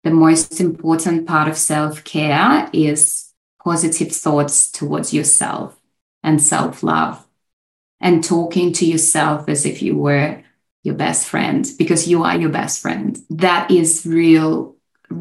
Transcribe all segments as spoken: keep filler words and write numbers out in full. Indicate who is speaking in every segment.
Speaker 1: the most important part of self-care is positive thoughts towards yourself and self-love, and talking to yourself as if you were your best friend, because you are your best friend. That is real,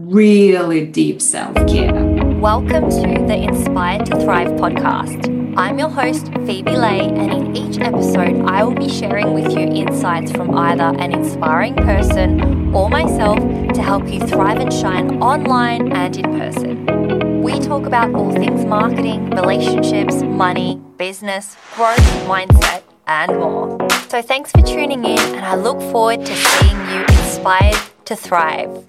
Speaker 1: really deep self-care.
Speaker 2: Welcome to the Inspired to Thrive podcast. I'm your host, Phoebe Lay, and in each episode, I will be sharing with you insights from either an inspiring person or myself to help you thrive and shine online and in person. We talk about all things marketing, relationships, money, business, growth, mindset, and more. So thanks for tuning in, and I look forward to seeing you inspired to thrive.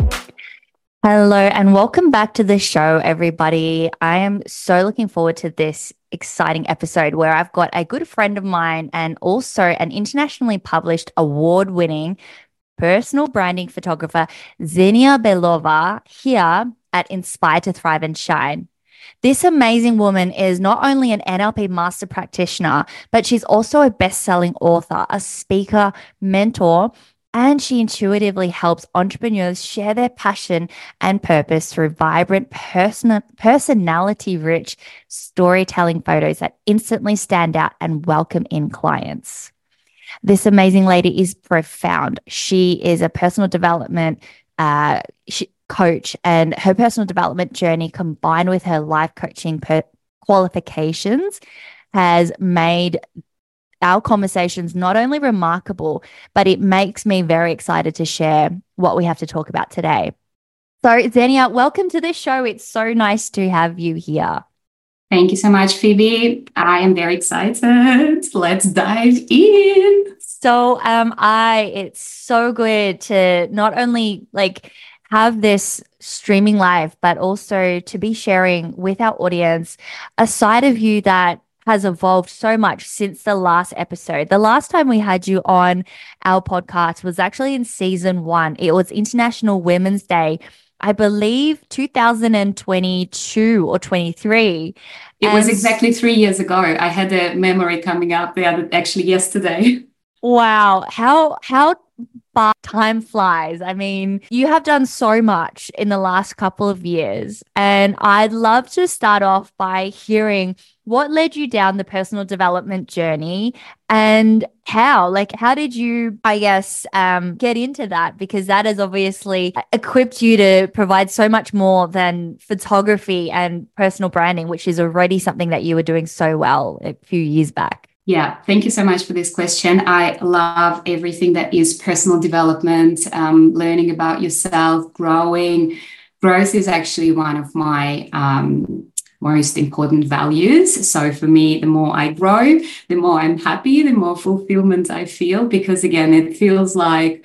Speaker 2: Hello and welcome back to the show, everybody. I am so looking forward to this exciting episode where I've got a good friend of mine and also an internationally published award-winning personal branding photographer, Xenia Belova, here at Inspire to Thrive and Shine. This amazing woman is not only an N L P master practitioner, but she's also a best-selling author, a speaker, mentor, and she intuitively helps entrepreneurs share their passion and purpose through vibrant, person- personality-rich storytelling photos that instantly stand out and welcome in clients. This amazing lady is profound. She is a personal development uh, she, coach, and her personal development journey combined with her life coaching per- qualifications has made our conversations not only remarkable, but it makes me very excited to share what we have to talk about today. So Xenia, welcome to the show. It's so nice to have you here.
Speaker 1: Thank you so much, Phoebe. I am very excited. Let's dive in.
Speaker 2: So um, I, it's so good to not only like have this streaming live, but also to be sharing with our audience a side of you that has evolved so much since the last episode. The last time we had you on our podcast was actually in season one. It was International Women's Day, I believe two thousand twenty-two or twenty-three.
Speaker 1: It
Speaker 2: and
Speaker 1: was exactly three years ago. I had a memory coming up the other, actually yesterday.
Speaker 2: Wow. How, how far time flies. I mean, you have done so much in the last couple of years, and I'd love to start off by hearing what led you down the personal development journey and how, like, how did you, I guess, um, get into that? Because that has obviously equipped you to provide so much more than photography and personal branding, which is already something that you were doing so well a few years back.
Speaker 1: Yeah, thank you so much for this question. I love everything that is personal development, um, learning about yourself, growing. Growth is actually one of my um, most important values. So for me, the more I grow, the more I'm happy, the more fulfillment I feel, because again, it feels like,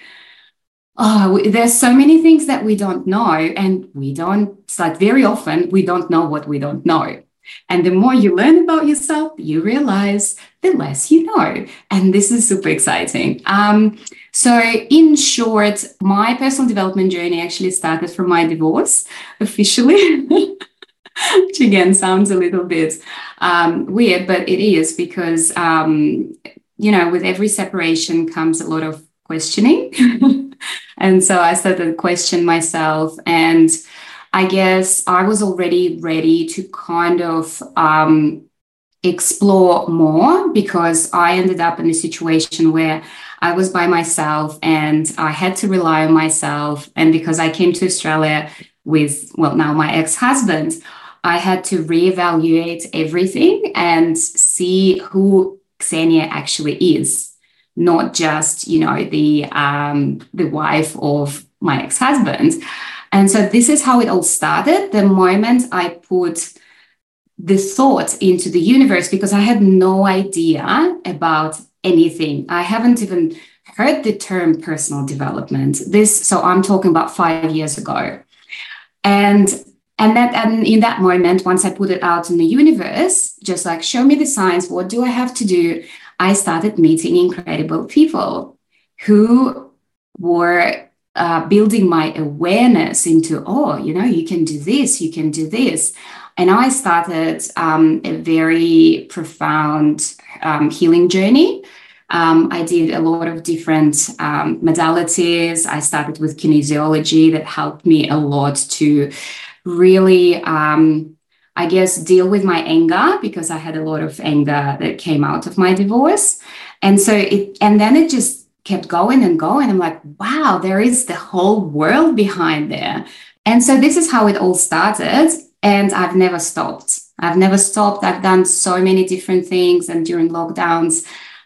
Speaker 1: oh, there's so many things that we don't know, and we don't, it's like very often we don't know what we don't know. And the more you learn about yourself, you realize the less you know. And this is super exciting. Um, so in short, my personal development journey actually started from my divorce officially, which again sounds a little bit um, weird, but it is because, um, you know, with every separation comes a lot of questioning. And so I started to question myself, and I guess I was already ready to kind of um, explore more, because I ended up in a situation where I was by myself and I had to rely on myself. And because I came to Australia with, well, now my ex-husband, I had to reevaluate everything and see who Xenia actually is, not just, you know, the um, the wife of my ex-husband. And so this is how it all started. The moment I put the thought into the universe, because I had no idea about anything. I haven't even heard the term personal development. This, so I'm talking about five years ago. And and that and in that moment, once I put it out in the universe, just like, show me the signs, what do I have to do? I started meeting incredible people who were Uh, building my awareness into, oh, you know, you can do this, you can do this. And I started um, a very profound um, healing journey Um, I did a lot of different um, modalities. I started with kinesiology that helped me a lot to really, um, I guess, deal with my anger, because I had a lot of anger that came out of my divorce. And so it, and then it just kept going and going. I'm like, wow, there is the whole world behind there. And so this is how it all started. And I've never stopped. I've never stopped. I've done so many different things. And during lockdowns,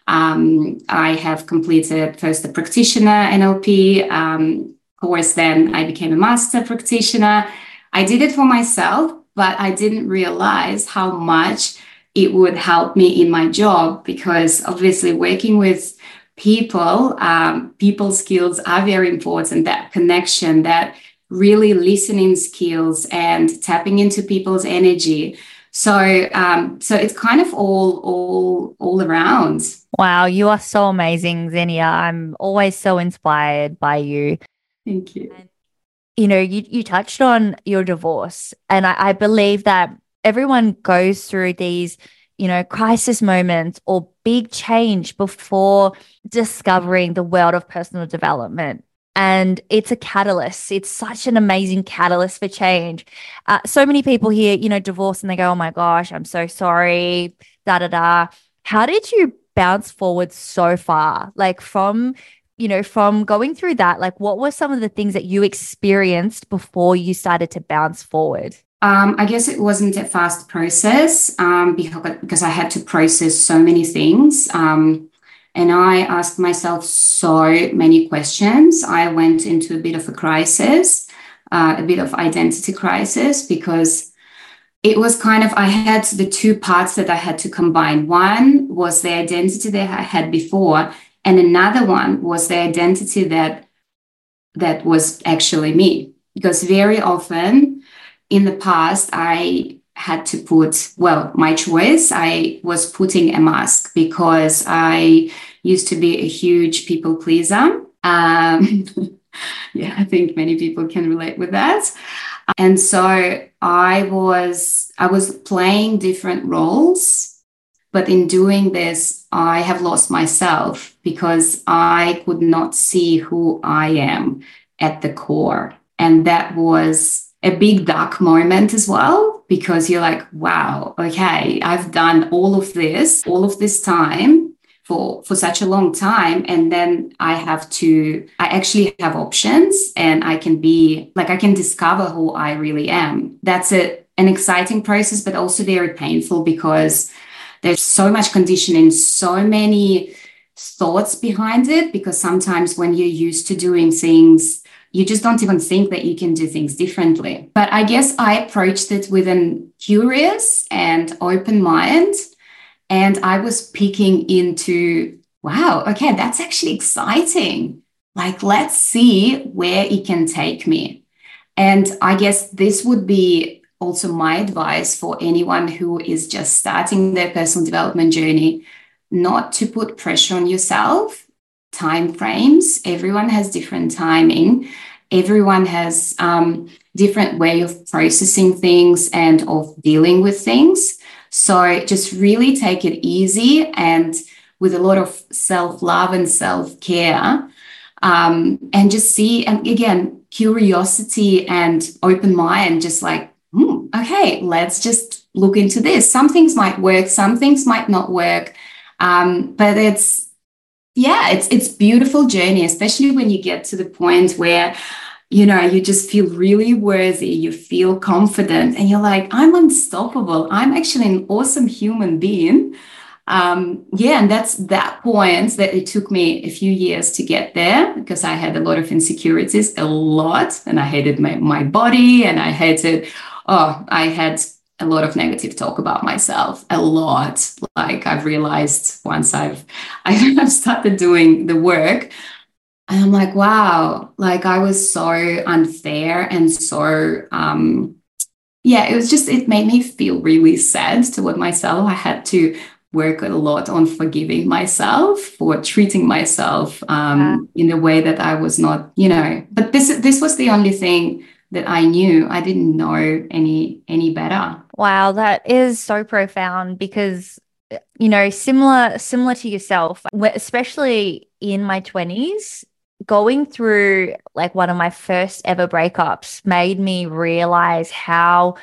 Speaker 1: um, I have completed first the practitioner N L P um, course. Then I became a master practitioner. I did it for myself, but I didn't realize how much it would help me in my job, because obviously working with people, um, people skills are very important. That connection, that really listening skills and tapping into people's energy. So, um, so it's kind of all, all, all around.
Speaker 2: Wow, you are so amazing, Xenia. I'm always so inspired by you.
Speaker 1: Thank you.
Speaker 2: And, you know, you you touched on your divorce, and I, I believe that everyone goes through these, you know, crisis moments or big change before discovering the world of personal development. And it's a catalyst. It's such an amazing catalyst for change. Uh, so many people hear, you know, divorce and they go, oh my gosh, I'm so sorry, da da da. How did you bounce forward so far? Like from, you know, from going through that, like what were some of the things that you experienced before you started to bounce forward?
Speaker 1: Um, I guess it wasn't a fast process um, because, because I had to process so many things. Um, And I asked myself so many questions. I went into a bit of a crisis, uh, a bit of identity crisis, because it was kind of, I had the two parts that I had to combine. One was the identity that I had before, and another one was the identity that that was actually me. Because very often in the past, I had to put, well, my choice, I was putting a mask because I used to be a huge people pleaser. Um, yeah, I think many people can relate with that. And so I was, I was playing different roles, but in doing this, I have lost myself because I could not see who I am at the core. And that was a big dark moment as well, because you're like, wow, okay, I've done all of this, all of this time for, for such a long time. And then I have to, I actually have options, and I can be like, I can discover who I really am. That's a, an exciting process, but also very painful, because there's so much conditioning, so many thoughts behind it, because sometimes when you're used to doing things, you just don't even think that you can do things differently. But I guess I approached it with an curious and open mind. And I was peeking into, wow, okay, that's actually exciting. Like, let's see where it can take me. And I guess this would be also my advice for anyone who is just starting their personal development journey, not to put pressure on yourself. Time frames, everyone has different timing. Everyone has um, different way of processing things and of dealing with things. So just really take it easy and with a lot of self-love and self-care, um, and just see, and again, curiosity and open mind, just like, hmm, okay, let's just look into this. Some things might work, some things might not work, um, but it's, yeah, it's it's beautiful journey, especially when you get to the point where, you know, you just feel really worthy, you feel confident, and you're like, I'm unstoppable. I'm actually an awesome human being. Um, yeah, and that's that point that it took me a few years to get there, because I had a lot of insecurities, a lot, and I hated my, my body, and I hated, oh, I had a lot of negative talk about myself, a lot. Like I've realized once I've, I've started doing the work, and I'm like, wow, like I was so unfair and so, um, yeah, it was just, it made me feel really sad toward myself. I had to work a lot on forgiving myself for treating myself um, yeah. in a way that I was not, you know, but this, this was the only thing that I knew. I didn't know any, any better.
Speaker 2: Wow, that is so profound, because you know, similar similar to yourself, especially in my twenties, going through like one of my first ever breakups made me realize how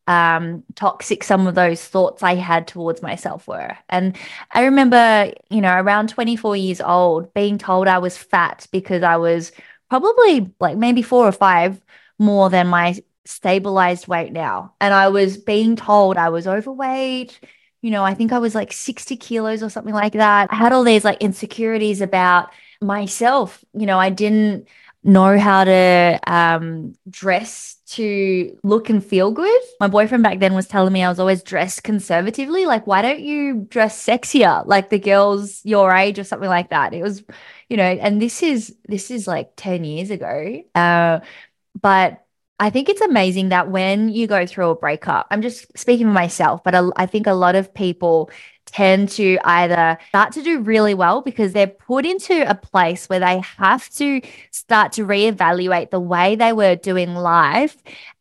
Speaker 2: um, toxic some of those thoughts I had towards myself were. And I remember, you know, around twenty-four years old, being told I was fat because I was probably like maybe four or five more than my stabilized weight now. And I was being told I was overweight. You know, I think I was like sixty kilos or something like that. I had all these like insecurities about myself. You know, I didn't know how to um, dress to look and feel good. My boyfriend back then was telling me I was always dressed conservatively. Like, why don't you dress sexier like the girls your age or something like that? It was, you know, and this is, this is like ten years ago. Uh, but I think it's amazing that when you go through a breakup, I'm just speaking for myself, but I, I think a lot of people tend to either start to do really well because they're put into a place where they have to start to reevaluate the way they were doing life,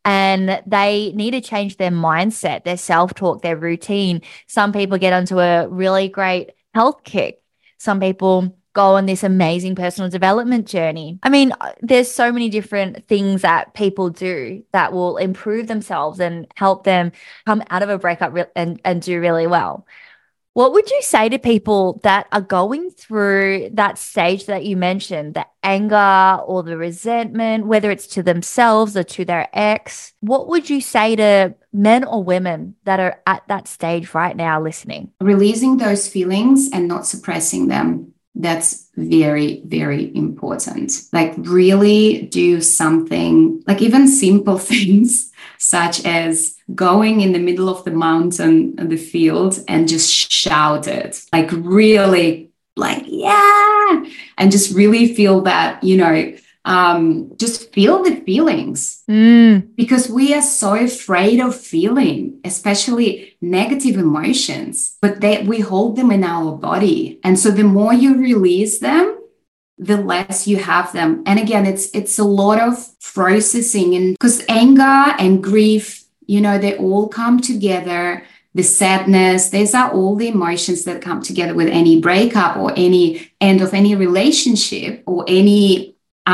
Speaker 2: and they need to change their mindset, their self-talk, their routine. Some people get onto a really great health kick. Some people go on this amazing personal development journey. I mean, there's so many different things that people do that will improve themselves and help them come out of a breakup re- and, and do really well. What would you say to people that are going through that stage that you mentioned, the anger or the resentment, whether it's to themselves or to their ex? What would you say to men or women that are at that stage right now listening?
Speaker 1: Releasing those feelings and not suppressing them. That's very, very important. Like really do something, like even simple things such as going in the middle of the mountain, the field, and just shout it. Like really, like, yeah. And just really feel that, you know, um, just feel the feelings.
Speaker 2: Mm.
Speaker 1: Because we are so afraid of feeling, especially negative emotions, but they, we hold them in our body. And so the more you release them, the less you have them. And again, it's it's a lot of processing, and because anger and grief, you know, they all come together. The sadness, these are all the emotions that come together with any breakup or any end of any relationship or any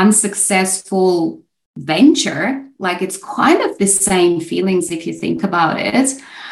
Speaker 1: unsuccessful venture. Like it's kind of the same feelings if you think about it.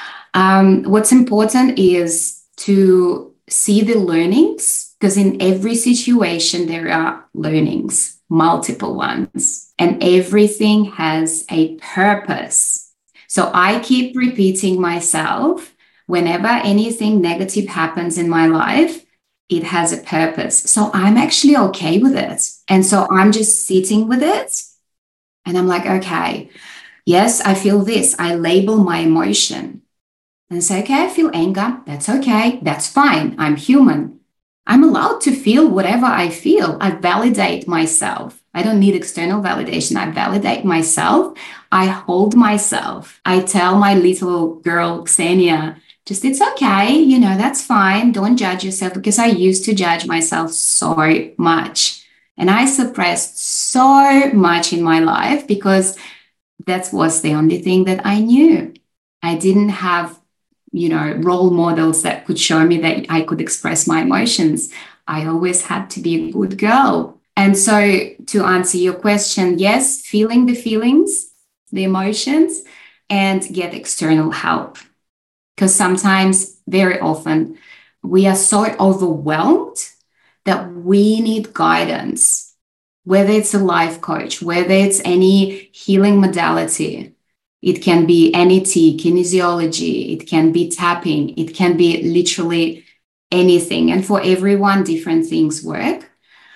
Speaker 1: Um, what's important is to see the learnings, because in every situation there are learnings, multiple ones, and everything has a purpose. So I keep repeating myself whenever anything negative happens in my life, it has a purpose. So I'm actually okay with it. And so I'm just sitting with it. And I'm like, okay, yes, I feel this. I label my emotion and say, okay, I feel anger. That's okay. That's fine. I'm human. I'm allowed to feel whatever I feel. I validate myself. I don't need external validation. I validate myself. I hold myself. I tell my little girl, Xenia, just, it's okay. You know, that's fine. Don't judge yourself, because I used to judge myself so much. And I suppressed so much in my life because that was the only thing that I knew. I didn't have, you know, role models that could show me that I could express my emotions. I always had to be a good girl. And so to answer your question, yes, feeling the feelings, the emotions, and get external help. Because sometimes, very often, we are so overwhelmed that we need guidance, whether it's a life coach, whether it's any healing modality. It can be N E T, kinesiology, it can be tapping, it can be literally anything. And for everyone, different things work.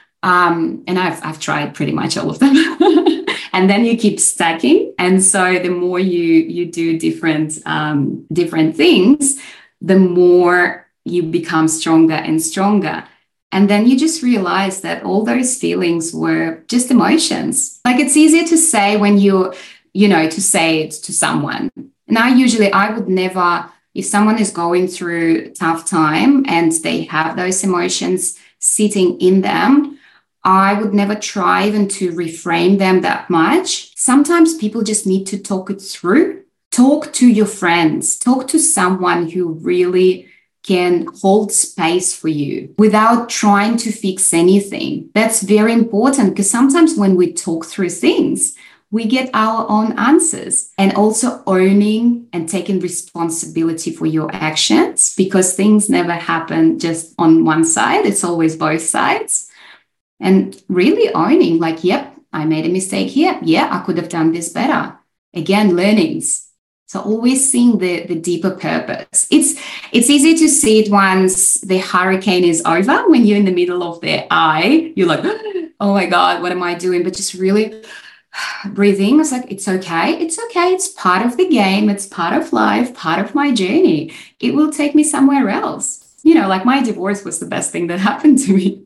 Speaker 1: Um, and I've, I've tried pretty much all of them. And then you keep stacking. And so the more you, you do different, um, different things, the more you become stronger and stronger. And then you just realize that all those feelings were just emotions. Like it's easier to say when you, you know, to say it to someone. And I usually, I would never, if someone is going through a tough time and they have those emotions sitting in them, I would never try even to reframe them that much. Sometimes people just need to talk it through. Talk to your friends. Talk to someone who really can hold space for you without trying to fix anything. That's very important, because sometimes when we talk through things, we get our own answers. And also owning and taking responsibility for your actions, because things never happen just on one side. It's always both sides. And really owning, like, yep, I made a mistake here. Yeah, I could have done this better. Again, learnings. So always seeing the, the deeper purpose. It's it's easy to see it once the hurricane is over. When you're in the middle of the eye, you're like, oh my God, what am I doing? But just really breathing. It's like, it's okay. It's okay. It's part of the game. It's part of life, part of my journey. It will take me somewhere else. You know, like my divorce was the best thing that happened to me.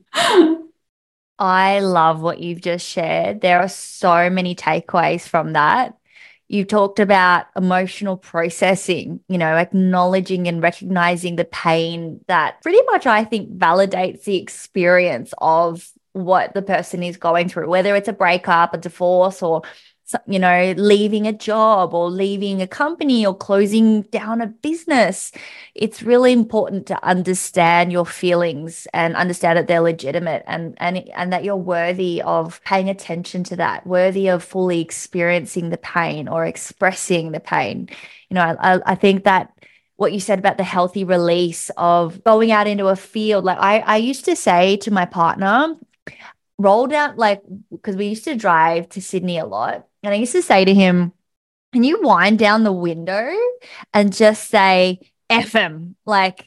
Speaker 2: I love what you've just shared. There are so many takeaways from that. You talked about emotional processing, you know, acknowledging and recognizing the pain that pretty much, I think, validates the experience of what the person is going through, whether it's a breakup, a divorce, or, you know, leaving a job or leaving a company or closing down a business. It's really important to understand your feelings and understand that they're legitimate, and and and that you're worthy of paying attention to that, worthy of fully experiencing the pain or expressing the pain. You know, I, I think that what you said about the healthy release of going out into a field, like I, I used to say to my partner, roll down, like, because we used to drive to Sydney a lot. And I used to say to him, can you wind down the window and just say, F them, like,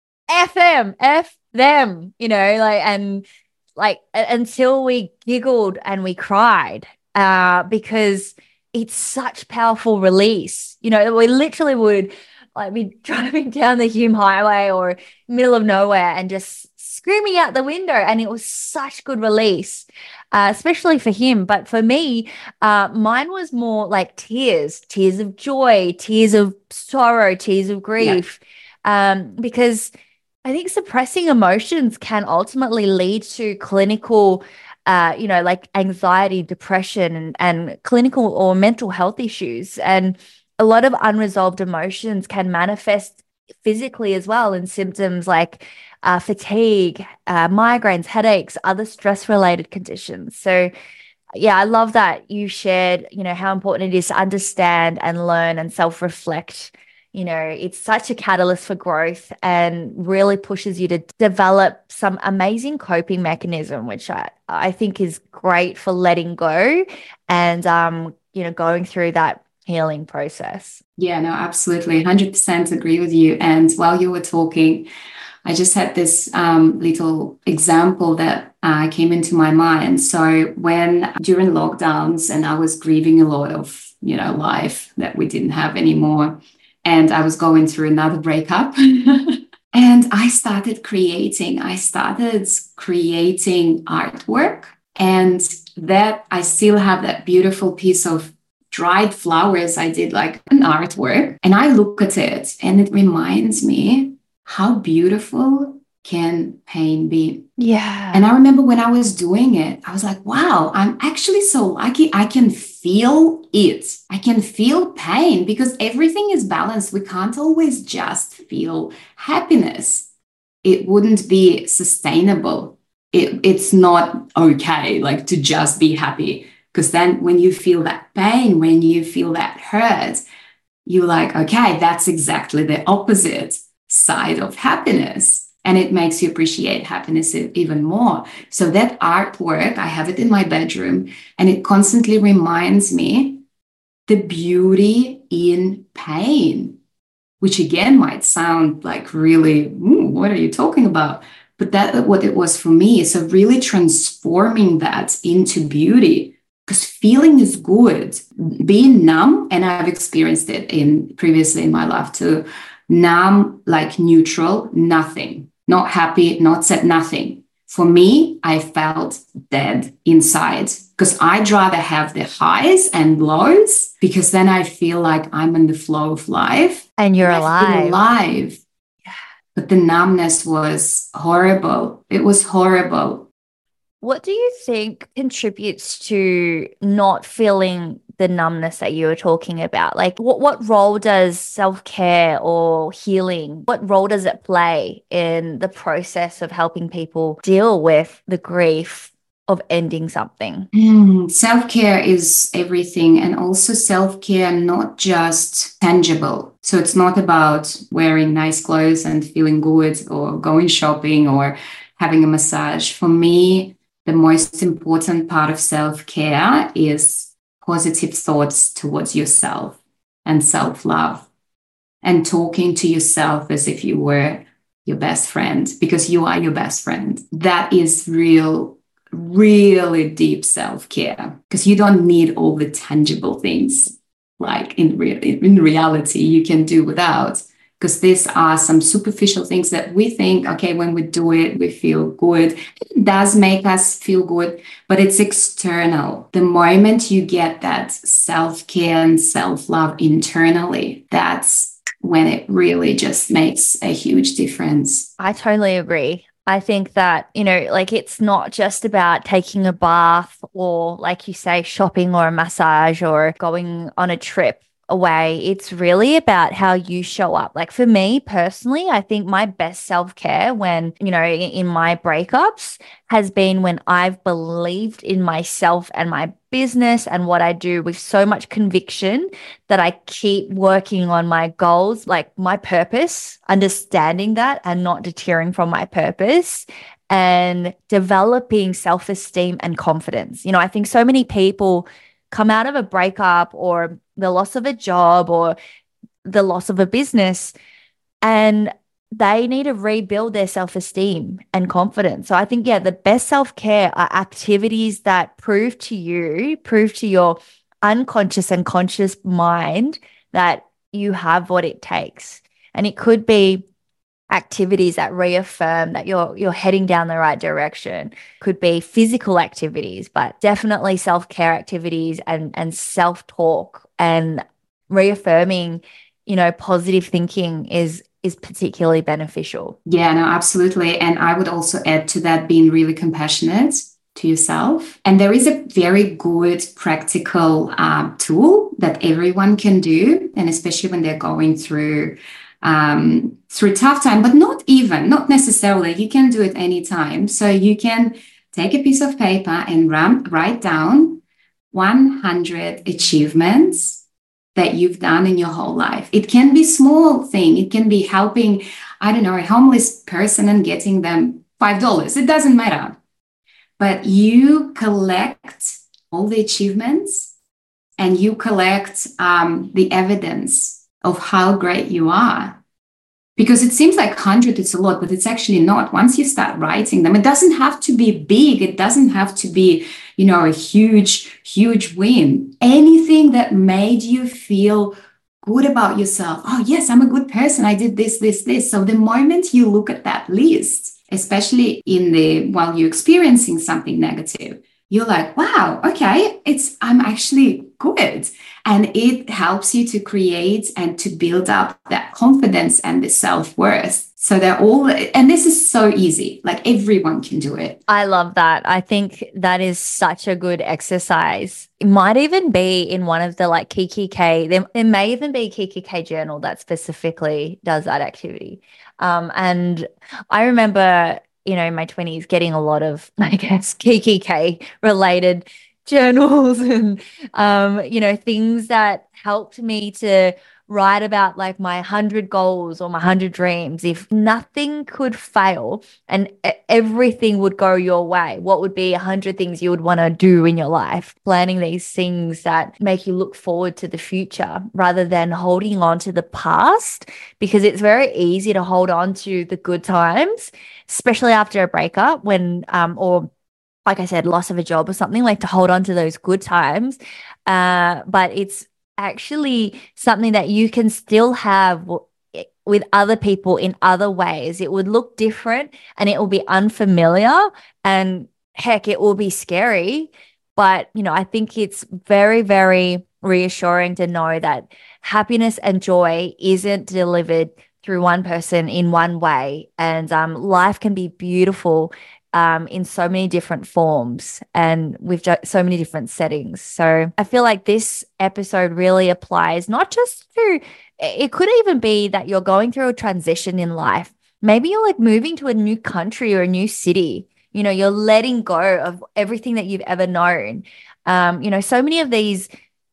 Speaker 2: F them, F them, you know, like, and like a- until we giggled and we cried, uh, because it's such powerful release. You know, we literally would like be driving down the Hume Highway or middle of nowhere and just screaming out the window, and it was such good release, uh, especially for him. But for me, uh, mine was more like tears, tears of joy, tears of sorrow, tears of grief, yeah. um, because I think suppressing emotions can ultimately lead to clinical, uh, you know, like anxiety, depression, and, and clinical or mental health issues. And a lot of unresolved emotions can manifest physically as well in symptoms like uh, fatigue, uh, migraines, headaches, other stress-related conditions. So, yeah, I love that you shared, you know, how important it is to understand and learn and self-reflect. You know, it's such a catalyst for growth and really pushes you to develop some amazing coping mechanism, which I, I think is great for letting go and, um, you know, going through that healing process.
Speaker 1: Yeah, no, absolutely. one hundred percent agree with you. And while you were talking, I just had this um, little example that uh, came into my mind. So when during lockdowns and I was grieving a lot of, you know, life that we didn't have anymore, and I was going through another breakup and I started creating, I started creating artwork, and that I still have that beautiful piece of dried flowers. I did like an artwork, and I look at it and it reminds me how beautiful can pain be.
Speaker 2: Yeah.
Speaker 1: And I remember when I was doing it, I was like, wow, I'm actually so lucky. I can feel it. I can feel pain, because everything is balanced. We can't always just feel happiness. It wouldn't be sustainable. It, it's not okay, like, to just be happy. Because then when you feel that pain, when you feel that hurt, you're like, okay, that's exactly the opposite side of happiness. And it makes you appreciate happiness even more. So that artwork, I have it in my bedroom, and it constantly reminds me the beauty in pain, which again might sound like really, what are you talking about? But that's what it was for me. So really transforming that into beauty. Because feeling is good. Being numb, and I've experienced it in previously in my life too, numb, like neutral, nothing, not happy, not sad, nothing. For me, I felt dead inside, because I'd rather have the highs and lows, because then I feel like I'm in the flow of life.
Speaker 2: And you're
Speaker 1: and I feel
Speaker 2: alive.
Speaker 1: alive. But the numbness was horrible. It was horrible.
Speaker 2: What do you think contributes to not feeling the numbness that you were talking about? Like what, what role does self-care or healing, what role does it play in the process of helping people deal with the grief of ending something?
Speaker 1: Mm, self-care is everything, and also self-care not just tangible. So it's not about wearing nice clothes and feeling good or going shopping or having a massage. For me, the most important part of self-care is positive thoughts towards yourself and self-love, and talking to yourself as if you were your best friend, because you are your best friend. That is real, really deep self-care, because you don't need all the tangible things. Like in, re- in reality, you can do without, because these are some superficial things that we think, okay, when we do it, we feel good. It does make us feel good, but it's external. The moment you get that self-care and self-love internally, that's when it really just makes a huge difference.
Speaker 2: I totally agree. I think that, you know, like it's not just about taking a bath or, like you say, shopping or a massage or going on a trip away. It's really about how you show up. Like for me personally, I think my best self-care when, you know, in my breakups has been when I've believed in myself and my business and what I do with so much conviction that I keep working on my goals, like my purpose, understanding that and not deterring from my purpose, and developing self-esteem and confidence. You know, I think so many people come out of a breakup or the loss of a job or the loss of a business, and they need to rebuild their self-esteem and confidence. So I think, yeah, the best self-care are activities that prove to you, prove to your unconscious and conscious mind that you have what it takes. And it could be activities that reaffirm that you're you're heading down the right direction. Could be physical activities, but definitely self-care activities and and self-talk and reaffirming, you know, positive thinking is is particularly beneficial.
Speaker 1: Yeah, no, absolutely. And I would also add to that being really compassionate to yourself. And there is a very good practical uh, tool that everyone can do, and especially when they're going through um, through tough time, but not even, not necessarily. You can do it anytime. So you can take a piece of paper and ram, write down one hundred achievements that you've done in your whole life. It can be small thing. It can be helping, I don't know, a homeless person and getting them five dollars. It doesn't matter. But you collect all the achievements and you collect um, the evidence of how great you are. Because it seems like one hundred is a lot, but it's actually not. Once you start writing them, it doesn't have to be big. It doesn't have to be, you know, a huge, huge win. Anything that made you feel good about yourself. Oh, yes, I'm a good person. I did this, this, this. So the moment you look at that list, especially in the while you're experiencing something negative, you're like, wow, okay, it's I'm actually good. And it helps you to create and to build up that confidence and the self-worth. So they're all, and this is so easy, like everyone can do it.
Speaker 2: I love that. I think that is such a good exercise. It might even be in one of the like Kiki K, there, there may even be a Kiki K journal that specifically does that activity. Um, and I remember, you know, in my twenties getting a lot of, I guess, Kiki K related journals and, um, you know, things that helped me to write about like my one hundred goals or my one hundred dreams. If nothing could fail and everything would go your way, what would be one hundred things you would want to do in your life? Planning these things that make you look forward to the future rather than holding on to the past, because it's very easy to hold on to the good times, especially after a breakup when, um, or like I said, loss of a job or something, like to hold on to those good times. Uh, but it's actually something that you can still have w- with other people in other ways. It would look different and it will be unfamiliar and heck, it will be scary. But, you know, I think it's very, very reassuring to know that happiness and joy isn't delivered through one person in one way. And um, life can be beautiful um, in so many different forms and with jo- so many different settings. So I feel like this episode really applies not just to, it could even be that you're going through a transition in life. Maybe you're like moving to a new country or a new city. You know, you're letting go of everything that you've ever known. Um, you know, so many of these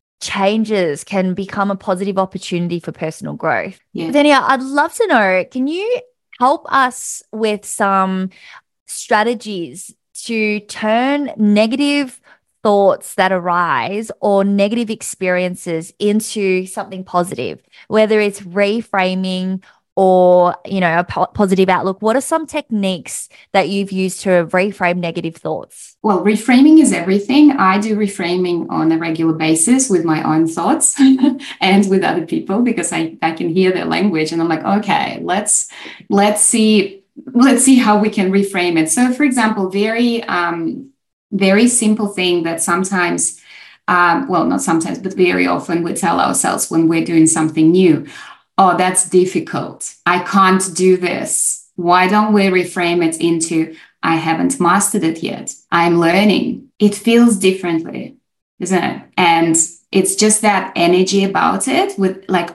Speaker 2: changes can become a positive opportunity for personal growth.
Speaker 1: Yeah.
Speaker 2: Xenia, I'd love to know, can you help us with some strategies to turn negative thoughts that arise or negative experiences into something positive, whether it's reframing or, you know, a po- positive outlook? What are some techniques that you've used to reframe negative thoughts?
Speaker 1: Well, reframing is everything. I do reframing on a regular basis with my own thoughts and with other people, because I, I can hear their language and I'm like, okay, let's let's see let's see how we can reframe it. So, for example, very um, very simple thing that sometimes, um, well, not sometimes, but very often we tell ourselves when we're doing something new. Oh, that's difficult. I can't do this. Why don't we reframe it into, I haven't mastered it yet. I'm learning. It feels differently, isn't it? And it's just that energy about it with like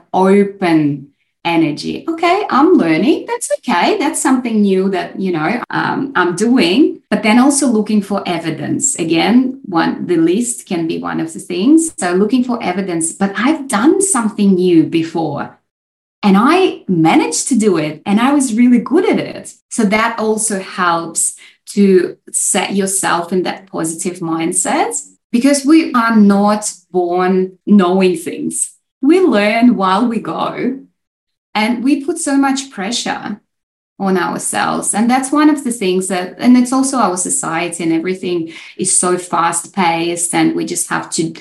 Speaker 1: open energy. Okay, I'm learning. That's okay. That's something new that, you know, um, I'm doing. But then also looking for evidence. Again, one, the list can be one of the things. So looking for evidence, but I've done something new before. And I managed to do it and I was really good at it. So that also helps to set yourself in that positive mindset, because we are not born knowing things. We learn while we go, and we put so much pressure on ourselves. And that's one of the things that, and it's also our society, and everything is so fast paced and we just have to,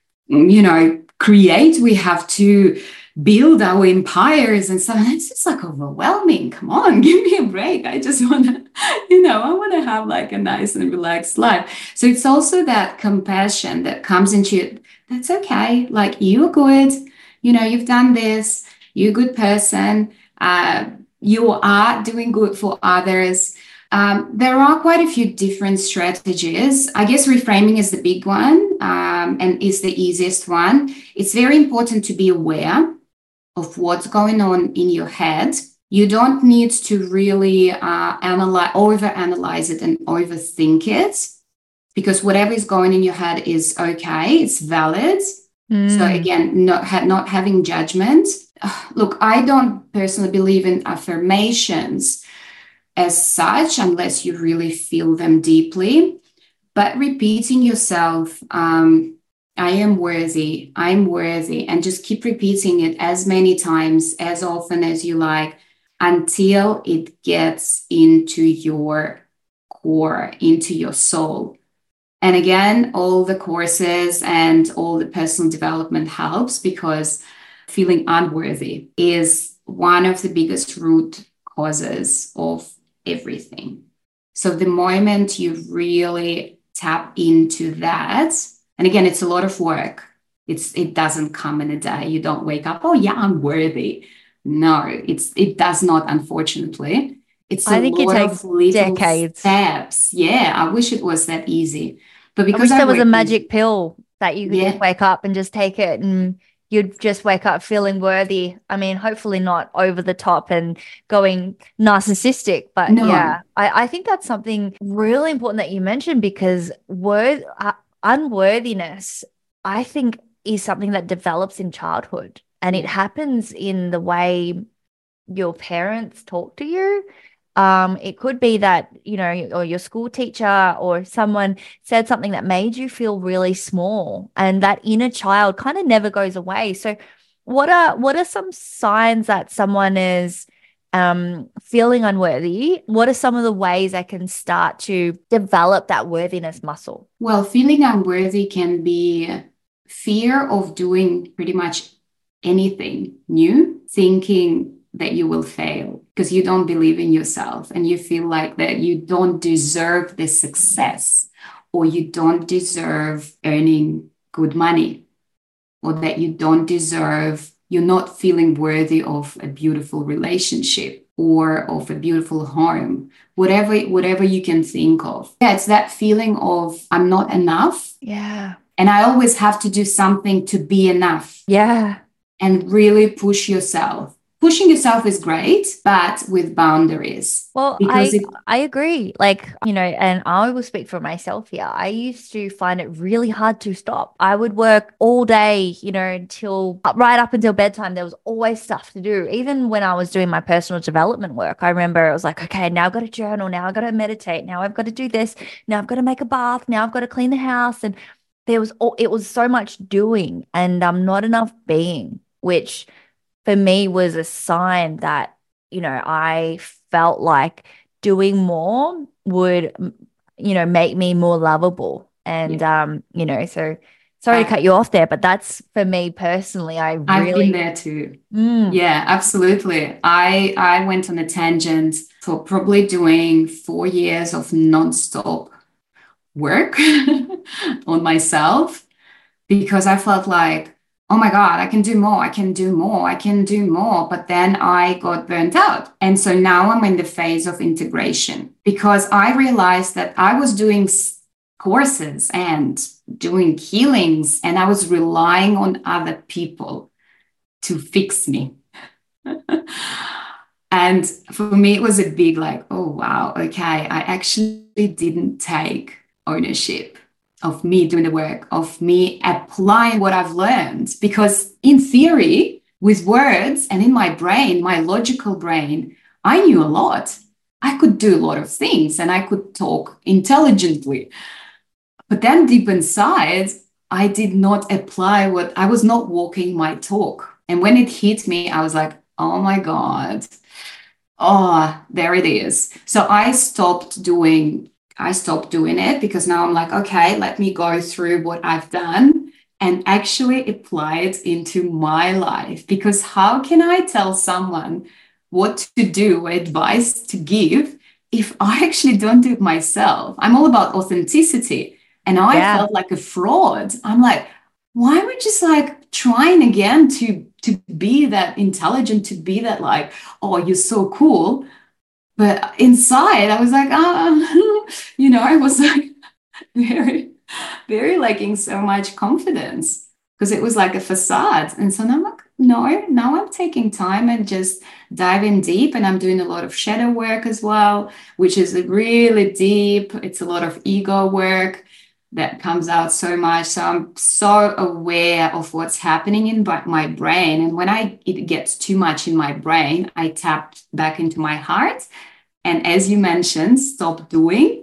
Speaker 1: you know, create, we have to build our empires and stuff. And it's just like overwhelming. Come on, give me a break. I just want to, you know, I want to have like a nice and relaxed life. So it's also that compassion that comes into it. That's okay. Like, you're good. You know, you've done this. You're a good person. Uh, you are doing good for others. Um, there are quite a few different strategies. I guess reframing is the big one, um, and is the easiest one. It's very important to be aware of what's going on in your head. You don't need to really uh, analyze, over-analyze it and overthink it, because whatever is going in your head is okay, it's valid. Mm. So again, not, ha- not having judgment. Uh, look, I don't personally believe in affirmations as such, unless you really feel them deeply. But repeating yourself, um, I am worthy, I'm worthy, and just keep repeating it as many times, as often as you like, until it gets into your core, into your soul. And again, all the courses and all the personal development helps, because feeling unworthy is one of the biggest root causes of everything. So the moment you really tap into that, and again, it's a lot of work. It's it doesn't come in a day. You don't wake up, oh yeah, I'm worthy. No, it's it does not, unfortunately. It's a
Speaker 2: I think
Speaker 1: lot
Speaker 2: it takes
Speaker 1: of little
Speaker 2: decades.
Speaker 1: steps. Yeah, I wish it was that easy. But
Speaker 2: I
Speaker 1: because
Speaker 2: wish
Speaker 1: I
Speaker 2: there was a
Speaker 1: work
Speaker 2: magic
Speaker 1: with,
Speaker 2: pill that you could
Speaker 1: yeah,
Speaker 2: just wake up and just take it and you'd just wake up feeling worthy. I mean, hopefully not over the top and going narcissistic, but
Speaker 1: no,
Speaker 2: yeah, I, I think that's something really important that you mentioned, because word, uh, unworthiness, I think, is something that develops in childhood, and it
Speaker 1: yeah,
Speaker 2: happens in the way your parents talk to you. Um, it could be that, you know, or your school teacher or someone said something that made you feel really small, and that inner child kind of never goes away. So what are what are some signs that someone is um, feeling unworthy? What are some of the ways I can start to develop that worthiness muscle?
Speaker 1: Well, feeling unworthy can be fear of doing pretty much anything new, thinking that you will fail because you don't believe in yourself and you feel like that you don't deserve this success, or you don't deserve earning good money, or that you don't deserve, you're not feeling worthy of a beautiful relationship, or of a beautiful home, whatever, whatever you can think of. Yeah, it's that feeling of I'm not enough.
Speaker 2: Yeah.
Speaker 1: And I always have to do something to be enough.
Speaker 2: Yeah.
Speaker 1: And really push yourself. Pushing yourself is great, but with boundaries.
Speaker 2: Well,
Speaker 1: because
Speaker 2: I
Speaker 1: it,
Speaker 2: I agree. Like, you know, and I will speak for myself here. I used to find it really hard to stop. I would work all day, you know, until right up until bedtime. There was always stuff to do. Even when I was doing my personal development work, I remember it was like, okay, now I've got to journal. Now I've got to meditate. Now I've got to do this. Now I've got to make a bath. Now I've got to clean the house. And there was all, it was so much doing and um, not enough being, which for me was a sign that, you know, I felt like doing more would, you know, make me more lovable. And,
Speaker 1: yeah.
Speaker 2: um, you know, so sorry
Speaker 1: I,
Speaker 2: to cut you off there, but that's for me personally. I really.
Speaker 1: I've been there too.
Speaker 2: Mm.
Speaker 1: Yeah, absolutely. I, I went on a tangent for probably doing four years of nonstop work on myself because I felt like, oh my God, I can do more, I can do more, I can do more. But then I got burnt out. And so now I'm in the phase of integration because I realized that I was doing courses and doing healings and I was relying on other people to fix me. And for me, it was a big like, oh, wow, okay, I actually didn't take ownership of me doing the work, of me applying what I've learned. Because in theory, with words and in my brain, my logical brain, I knew a lot. I could do a lot of things and I could talk intelligently. But then deep inside, I did not apply what I was not walking my talk. And when it hit me, I was like, oh my God, oh, there it is. So I stopped doing I stopped doing it because now I'm like, okay, let me go through what I've done and actually apply it into my life. Because how can I tell someone what to do, advice to give, if I actually don't do it myself? I'm all about authenticity. And I
Speaker 2: Yeah.
Speaker 1: felt like a fraud. I'm like, why am I just like trying again to, to be that intelligent, to be that like, oh, you're so cool. But inside, I was like, ah, you know, I was like very, very lacking so much confidence because it was like a facade. And so now I'm like, no, now I'm taking time and just diving deep. And I'm doing a lot of shadow work as well, which is really deep. It's a lot of ego work that comes out so much. So I'm so aware of what's happening in my brain. And when I it gets too much in my brain, I tap back into my heart. And as you mentioned, stop doing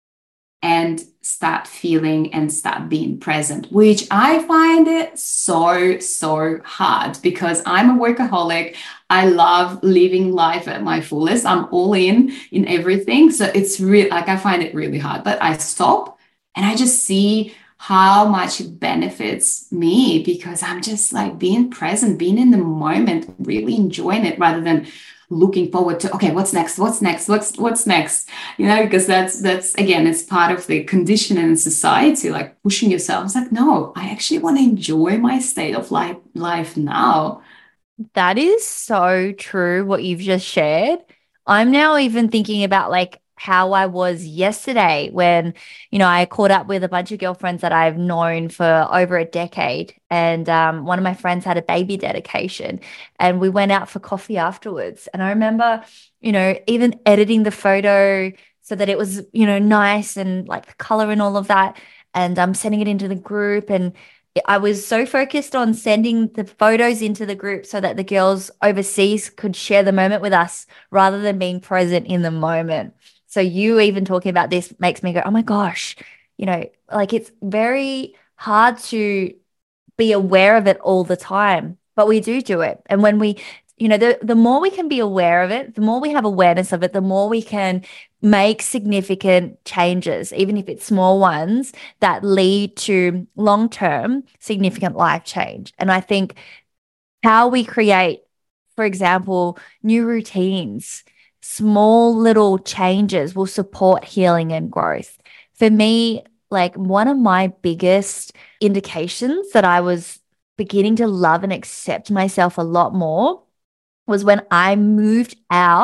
Speaker 1: and start feeling and start being present, which I find it so, so hard because I'm a workaholic. I love living life at my fullest. I'm all in in everything. So it's really like I find it really hard, but I stop and I just see how much it benefits me because I'm just like being present, being in the moment, really enjoying it rather than looking forward to, okay, what's next? What's next? What's what's next? You know, because that's that's again, it's part of the condition in society, like pushing yourself. It's like, no, I actually want to enjoy my state of life life now.
Speaker 2: That is so true what you've just shared. I'm now even thinking about like how I was yesterday when, you know, I caught up with a bunch of girlfriends that I've known for over a decade. And um, one of my friends had a baby dedication and we went out for coffee afterwards. And I remember, you know, even editing the photo so that it was, you know, nice and like the color and all of that. And I'm um, sending it into the group. And I was so focused on sending the photos into the group so that the girls overseas could share the moment with us rather than being present in the moment. So you even talking about this makes me go, oh my gosh, you know, like it's very hard to be aware of it all the time, but we do do it. And when we, you know, the, the more we can be aware of it, the more we have awareness of it, the more we can make significant changes, even if it's small ones that lead to long-term significant life change. And I think how we create, for example, new routines, small little changes will support healing and growth. For me, like one of my biggest indications that I was beginning to love and accept myself a lot more was when I moved out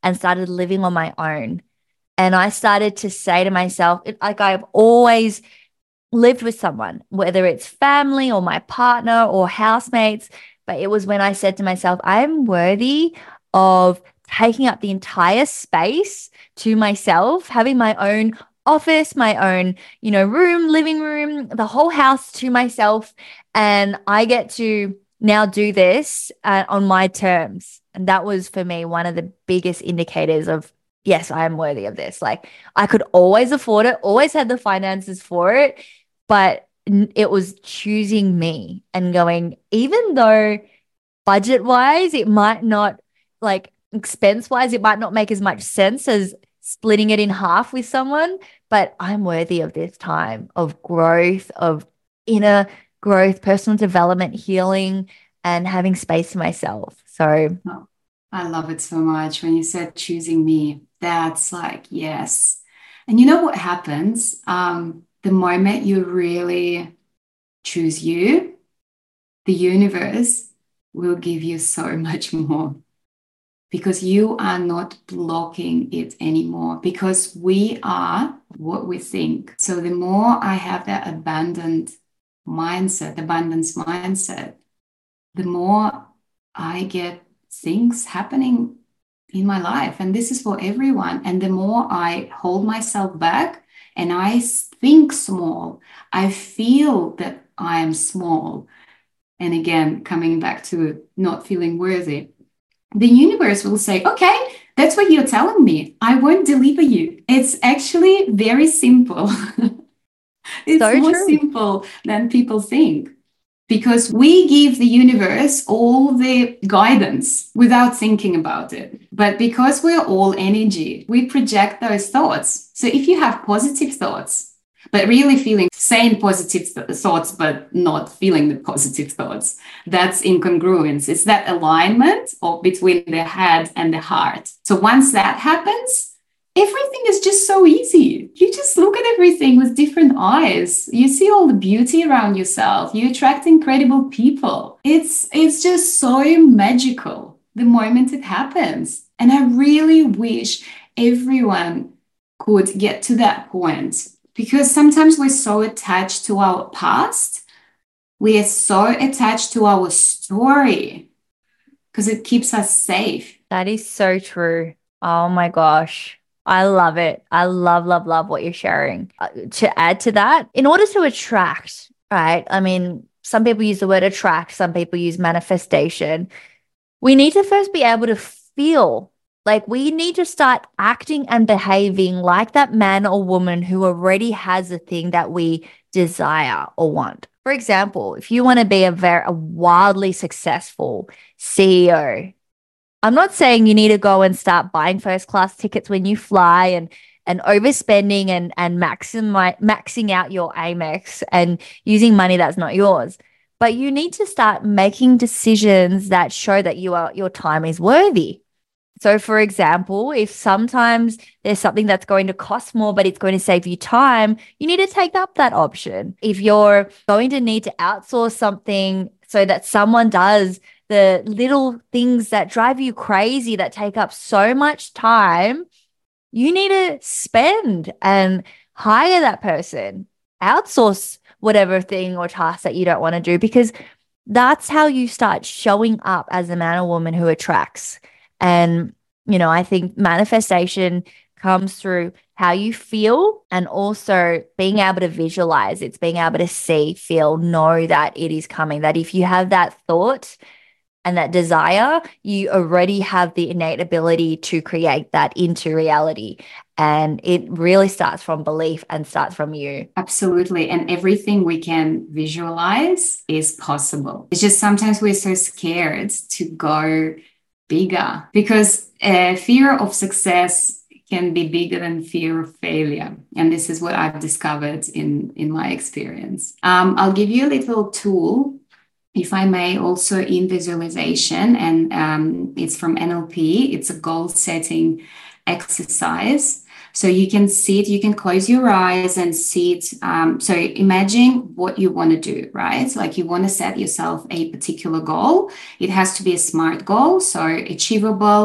Speaker 2: and started living on my own. And I started to say to myself, like I've always lived with someone, whether it's family or my partner or housemates. But it was when I said to myself, I'm worthy of taking up the entire space to myself, having my own office, my own, you know, room, living room, the whole house to myself. And I get to now do this uh, on my terms. And that was for me one of the biggest indicators of, yes, I am worthy of this. Like I could always afford it, always had the finances for it, but it was choosing me and going, even though budget wise, it might not, like expense wise, it might not make as much sense as splitting it in half with someone, but I'm worthy of this time of growth, of inner growth, personal development, healing, and having space for myself. So
Speaker 1: oh, I love it so much. When you said choosing me, that's like, yes. And you know what happens? Um, the moment you really choose you, the universe will give you so much more, because you are not blocking it anymore, because we are what we think. So the more I have that abundant mindset, abundance mindset, the more I get things happening in my life. And this is for everyone. And the more I hold myself back and I think small, I feel that I am small. And again, coming back to not feeling worthy, the universe will say, okay, that's what you're telling me. I won't deliver you. It's actually very simple. It's
Speaker 2: so
Speaker 1: more
Speaker 2: true.
Speaker 1: simple than people think, because we give the universe all the guidance without thinking about it. But because we're all energy, we project those thoughts. So if you have positive thoughts, but really feeling saying positive th- thoughts, but not feeling the positive thoughts, that's incongruence. It's that alignment of between the head and the heart. So once that happens, everything is just so easy. You just look at everything with different eyes. You see all the beauty around yourself. You attract incredible people. It's, it's just so magical the moment it happens. And I really wish everyone could get to that point, because sometimes we're so attached to our past. We are so attached to our story because it keeps us safe.
Speaker 2: That is so true. Oh my gosh. I love it. I love, love, love what you're sharing. Uh, to add to that, in order to attract, right? I mean, some people use the word attract, some people use manifestation. We need to first be able to feel, like we need to start acting and behaving like that man or woman who already has a thing that we desire or want. For example, if you want to be a very a wildly successful C E O, I'm not saying you need to go and start buying first class tickets when you fly and and overspending and and maximi- maxing out your Amex and using money that's not yours. But you need to start making decisions that show that you are your time is worthy. So, for example, if sometimes there's something that's going to cost more, but it's going to save you time, you need to take up that option. If you're going to need to outsource something so that someone does the little things that drive you crazy, that take up so much time, you need to spend and hire that person, outsource whatever thing or task that you don't want to do, because that's how you start showing up as a man or woman who attracts. And, you know, I think manifestation comes through how you feel and also being able to visualize. It's being able to see, feel, know that it is coming, that if you have that thought and that desire, you already have the innate ability to create that into reality. And it really starts from belief and starts from you.
Speaker 1: Absolutely. And everything we can visualize is possible. It's just sometimes we're so scared to go bigger, because uh, fear of success can be bigger than fear of failure. And this is what I've discovered in, in my experience. Um, I'll give you a little tool, if I may, also in visualization. And um, it's from N L P. It's a goal setting exercise. So you can see it, you can close your eyes and see it. Um, so imagine what you want to do, right? Like you want to set yourself a particular goal. It has to be a SMART goal, so achievable,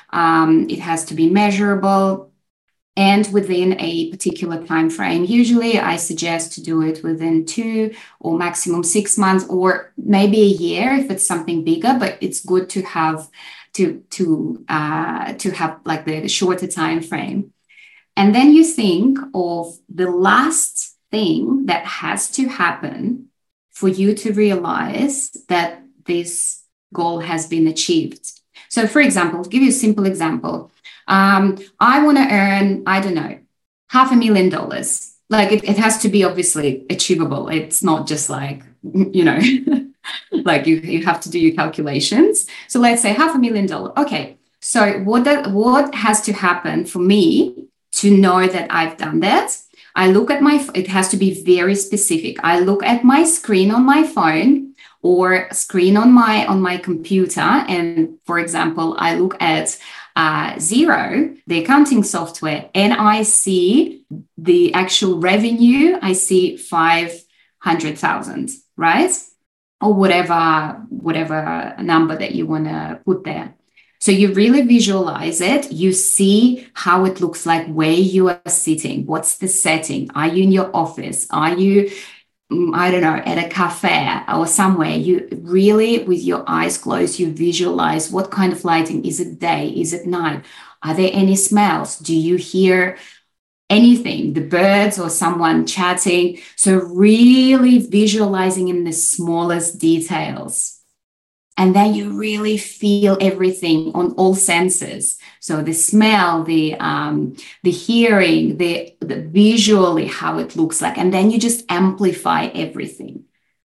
Speaker 1: Um, it has to be measurable and within a particular time frame. Usually I suggest to do it within two or maximum six months or maybe a year if it's something bigger, but it's good to have to, to, uh, to have like the, the shorter time frame. And then you think of the last thing that has to happen for you to realize that this goal has been achieved. So for example, to give you a simple example, um, I want to earn, I don't know, half a million dollars. Like it, it has to be obviously achievable. It's not just like, you know, like you, you have to do your calculations. So let's say half a million dollars. Okay. So what that, what has to happen for me to know that I've done that? I look at my, it has to be very specific. I look at my screen on my phone or screen on my, on my computer. And for example, I look at uh, Xero, the accounting software, and I see the actual revenue. I see five hundred thousand, right? Or whatever, whatever number that you want to put there. So you really visualize it. You see how it looks like, where you are sitting. What's the setting? Are you in your office? Are you, I don't know, at a cafe or somewhere? You really, with your eyes closed, you visualize what kind of lighting. Is it day? Is it night? Are there any smells? Do you hear anything, the birds or someone chatting? So really visualizing in the smallest details. And then you really feel everything on all senses. So the smell, the um, the hearing, the, the visually how it looks like. And then you just amplify everything.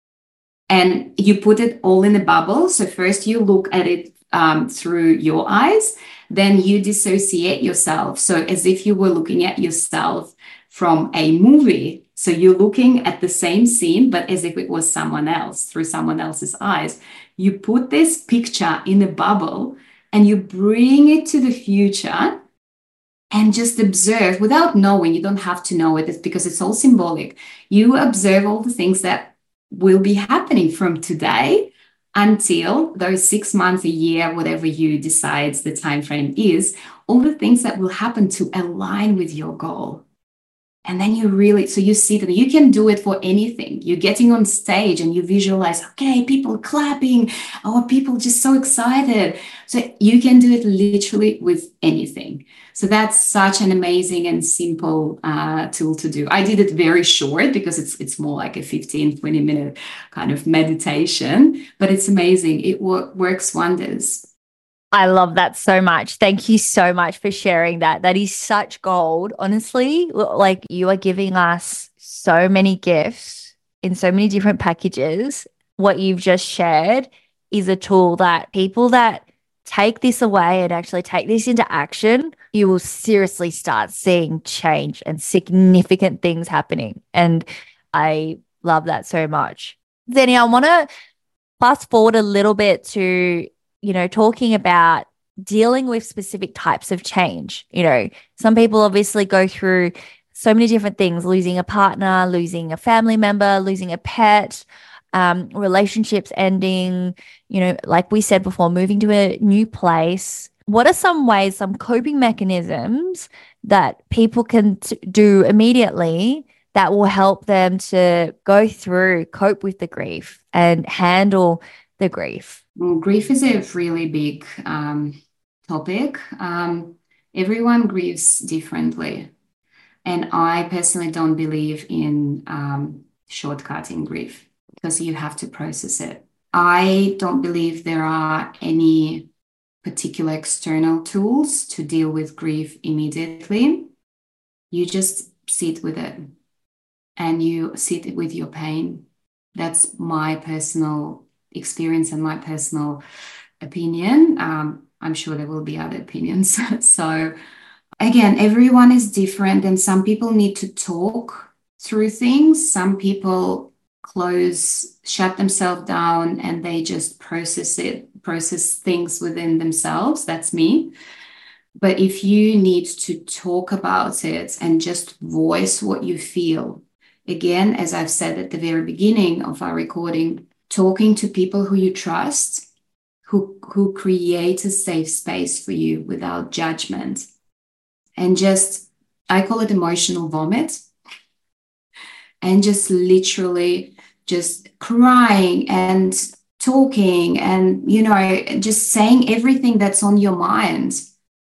Speaker 1: And you put it all in a bubble. So first you look at it um, through your eyes. Then you dissociate yourself. So as if you were looking at yourself from a movie. So you're looking at the same scene, but as if it was someone else through someone else's eyes. You put this picture in a bubble and you bring it to the future and just observe without knowing. You don't have to know it. It's because it's all symbolic. You observe all the things that will be happening from today until those six months, a year, whatever you decide the time frame is, all the things that will happen to align with your goal. And then you really, so you see that you can do it for anything. You're getting on stage and you visualize, okay, people clapping, or people just so excited. So you can do it literally with anything. So that's such an amazing and simple uh, tool to do. I did it very short because it's it's more like a fifteen, twenty minute kind of meditation, but it's amazing. It wor- works wonders.
Speaker 2: I love that so much. Thank you so much for sharing that. That is such gold. Honestly, like you are giving us so many gifts in so many different packages. What you've just shared is a tool that people that take this away and actually take this into action, you will seriously start seeing change and significant things happening. And I love that so much. Zeni, I want to fast forward a little bit to, you know, talking about dealing with specific types of change. You know, some people obviously go through so many different things, losing a partner, losing a family member, losing a pet, um, relationships ending, you know, like we said before, moving to a new place. What are some ways, some coping mechanisms that people can t- do immediately that will help them to go through, cope with the grief and handle the grief?
Speaker 1: Well, grief is a really big um, topic. Um, everyone grieves differently. And I personally don't believe in um, shortcutting grief because you have to process it. I don't believe there are any particular external tools to deal with grief immediately. You just sit with it and you sit with your pain. That's my personal experience and my personal opinion. Um, I'm sure there will be other opinions. So again, everyone is different and some people need to talk through things. Some people close, shut themselves down and they just process it, process things within themselves. That's me. But if you need to talk about it and just voice what you feel, again, as I've said at the very beginning of our recording, talking to people who you trust, who, who create a safe space for you without judgment. And just, I call it emotional vomit. And just literally just crying and talking and, you know, just saying everything that's on your mind.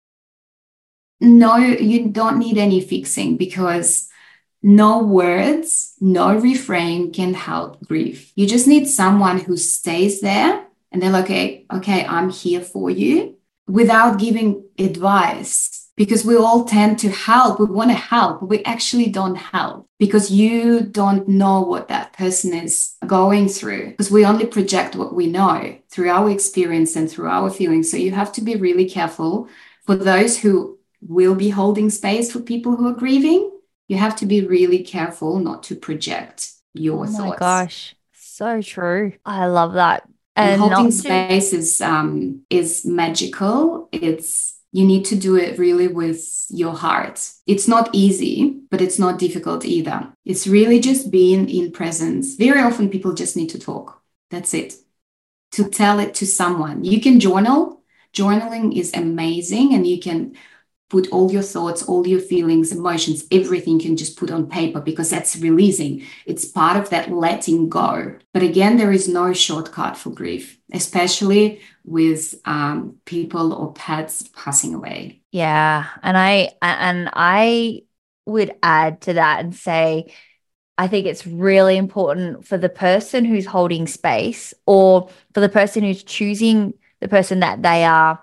Speaker 1: No, you don't need any fixing, because no words, no refrain can help grief. You just need someone who stays there and they're like, okay, okay, I'm here for you, without giving advice, because we all tend to help. We want to help, but we actually don't help because you don't know what that person is going through, because we only project what we know through our experience and through our feelings. So you have to be really careful for those who will be holding space for people who are grieving. You have to be really careful not to project your
Speaker 2: oh
Speaker 1: thoughts.
Speaker 2: Oh my gosh, so true. I love that.
Speaker 1: And,
Speaker 2: And
Speaker 1: holding
Speaker 2: not to,
Speaker 1: space is um is magical. It's you need to do it really with your heart. It's not easy, but it's not difficult either. It's really just being in presence. Very often people just need to talk. That's it. To tell it to someone. You can journal. Journaling is amazing, and you can put all your thoughts, all your feelings, emotions, everything can just put on paper, because that's releasing. It's part of that letting go. But again, there is no shortcut for grief, especially with um, people or pets passing away.
Speaker 2: yeah. And I, and I would add to that and say, I think it's really important for the person who's holding space, or for the person who's choosing the person that they are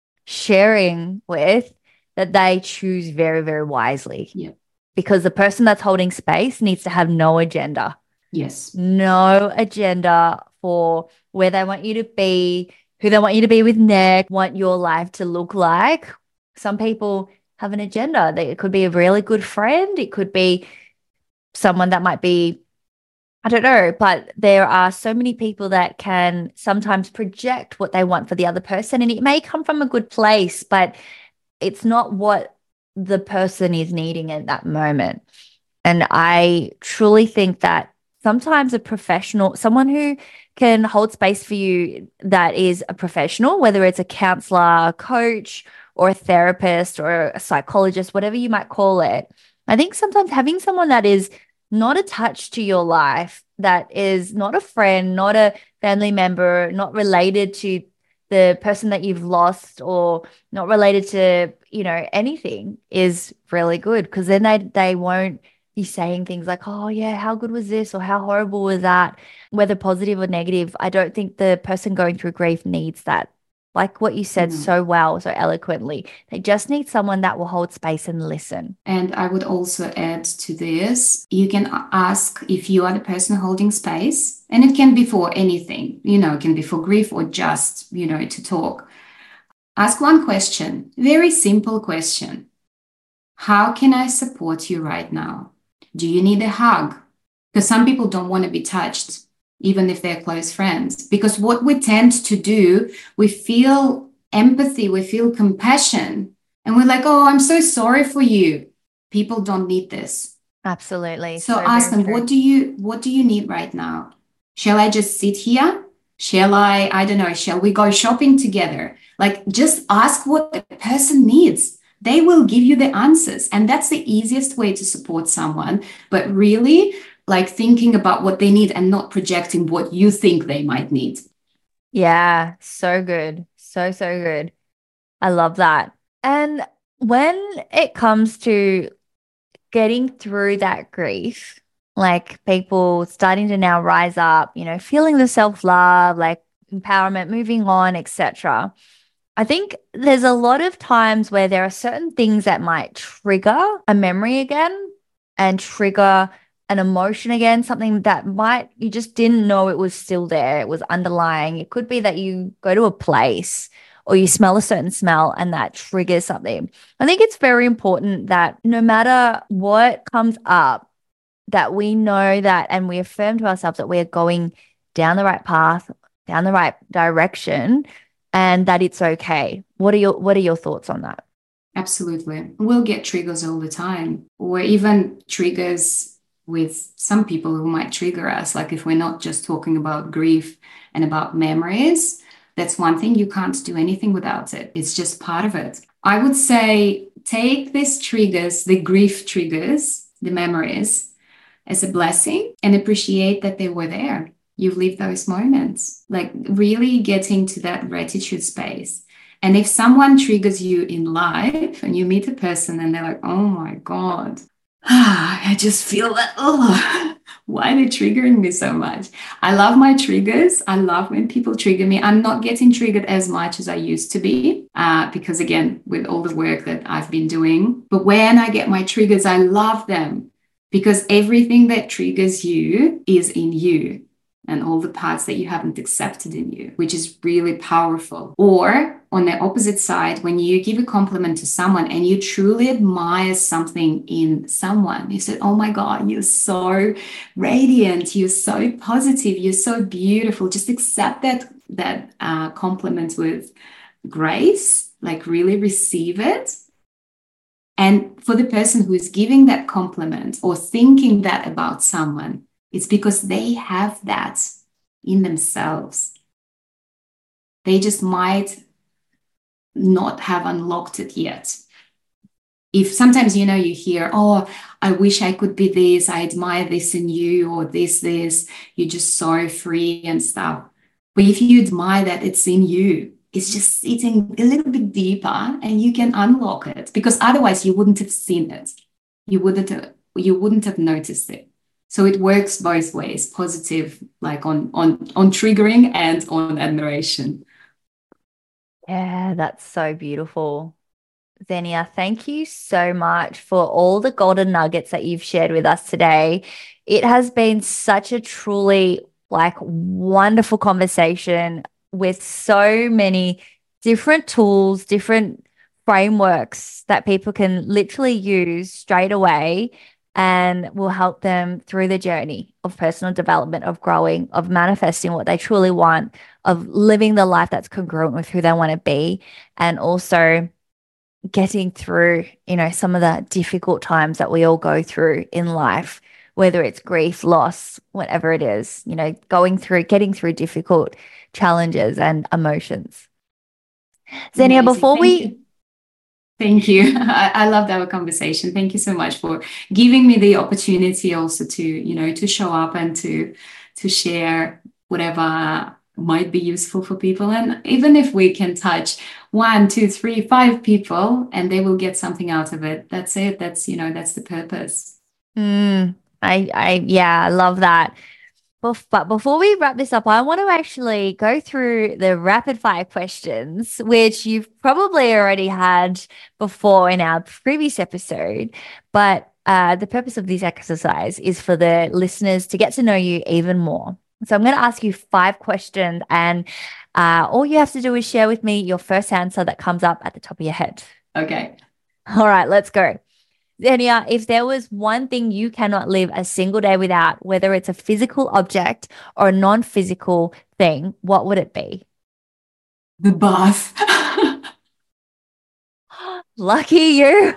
Speaker 2: sharing with, that they choose very, very wisely.
Speaker 1: Yeah.
Speaker 2: Because the person that's holding space needs to have no agenda.
Speaker 1: Yes.
Speaker 2: No agenda for where they want you to be, who they want you to be with next, want your life to look like. Some people have an agenda. They, it could be a really good friend. It could be someone that might be, I don't know, but there are so many people that can sometimes project what they want for the other person. And it may come from a good place, but it's not what the person is needing at that moment. And I truly think that sometimes a professional, someone who can hold space for you that is a professional, whether it's a counselor, a coach, or a therapist or a psychologist, whatever you might call it. I think sometimes having someone that is not attached to your life, that is not a friend, not a family member, not related to the person that you've lost, or not related to, you know, anything, is really good, because then they they won't be saying things like, oh yeah, how good was this, or how horrible was that, whether positive or negative. I don't think the person going through grief needs that. Like what you said
Speaker 1: Mm.
Speaker 2: so well, so eloquently, they just need someone that will hold space and listen.
Speaker 1: And I would also add to this, you can ask if you are the person holding space, and it can be for anything, you know, it can be for grief or just, you know, to talk. Ask one question, very simple question. How can I support you right now? Do you need a hug? Because some people don't want to be touched, even if they're close friends. Because what we tend to do, we feel empathy, we feel compassion, and we're like, oh, I'm so sorry for you. People don't need this.
Speaker 2: Absolutely.
Speaker 1: So,
Speaker 2: So
Speaker 1: ask
Speaker 2: very
Speaker 1: them,
Speaker 2: true.
Speaker 1: what do you what do you need right now? Shall I just sit here? Shall I, I don't know, shall we go shopping together? Like, just ask what the person needs. They will give you the answers. And that's the easiest way to support someone. But really, like, thinking about what they need and not projecting what you think they might need.
Speaker 2: Yeah, so good. So, so good. I love that. And when it comes to getting through that grief, like people starting to now rise up, you know, feeling the self-love, like empowerment, moving on, et cetera. I think there's a lot of times where there are certain things that might trigger a memory again and trigger an emotion again, something that might, you just didn't know it was still there. It was underlying. It could be that you go to a place or you smell a certain smell and that triggers something. I think it's very important that no matter what comes up, that we know that, and we affirm to ourselves that we are going down the right path, down the right direction, and that it's okay. What are your What are your thoughts on that?
Speaker 1: Absolutely. We'll get triggers all the time, or even triggers with some people who might trigger us. Like if we're not just talking about grief and about memories, That's one thing. You can't do anything without it. It's just part of it. I would say take these triggers, the grief triggers, the memories, as a blessing and appreciate that they were there. You've lived those moments, like really getting to that gratitude space. And if someone triggers you in life and you meet a person and they're like, oh my God, I just feel that, oh, why are they triggering me so much? I love my triggers. I love when people trigger me. I'm not getting triggered as much as I used to be uh, because, again, with all the work that I've been doing. But when I get my triggers, I love them because everything that triggers you is in you and all the parts that you haven't accepted in you, which is really powerful. Or on the opposite side, when you give a compliment to someone and you truly admire something in someone, you said, oh my God, you're so radiant, you're so positive, you're so beautiful. Just accept that, that uh, compliment with grace, like really receive it. And for the person who is giving that compliment or thinking that about someone, it's because they have that in themselves. They just might not have unlocked it yet. If sometimes, you know, you hear, oh, I wish I could be this, I admire this in you, or this, this, you're just so free and stuff. But if you admire that it's in you, it's just sitting a little bit deeper and you can unlock it, because otherwise you wouldn't have seen it. You wouldn't have, you wouldn't have noticed it. So it works both ways, positive, like on, on, on triggering and on admiration.
Speaker 2: Yeah, that's so beautiful. Xenia, thank you so much for all the golden nuggets that you've shared with us today. It has been such a truly like wonderful conversation with so many different tools, different frameworks that people can literally use straight away and will help them through the journey of personal development, of growing, of manifesting what they truly want, of living the life that's congruent with who they want to be, and also getting through, you know, some of the difficult times that we all go through in life, whether it's grief, loss, whatever it is, you know, going through, getting through difficult challenges and emotions. Xenia,
Speaker 1: Amazing.
Speaker 2: before
Speaker 1: Thank
Speaker 2: we...
Speaker 1: you. Thank you. I, I loved our conversation. Thank you so much for giving me the opportunity also to, you know, to show up and to, to share whatever might be useful for people. And even if we can touch one, two, three, five people and they will get something out of it, that's it. That's, you know, that's the purpose.
Speaker 2: Mm, I, I, yeah, I love that. But before we wrap this up, I want to actually go through the rapid fire questions, which you've probably already had before in our previous episode. But uh, the purpose of this exercise is for the listeners to get to know you even more. So I'm going to ask you five questions, and uh, all you have to do is share with me your first answer that comes up at the top of your head.
Speaker 1: Okay.
Speaker 2: All right, let's go. Xenia, if there was one thing you cannot live a single day without, whether it's a physical object or a non-physical thing, what would it be?
Speaker 1: The bath.
Speaker 2: Lucky you.